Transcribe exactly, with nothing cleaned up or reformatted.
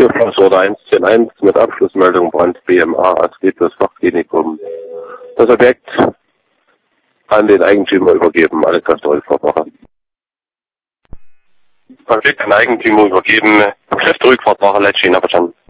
Beförderungsorder eins zehn eins mit Abschlussmeldung Brand B M A als das Fachklinikum. Das Objekt an den Eigentümer übergeben, alles das Rückfahrtwache. Objekt an Eigentümer übergeben, Geschäft Rückfahrtwache, Letschin, verstanden.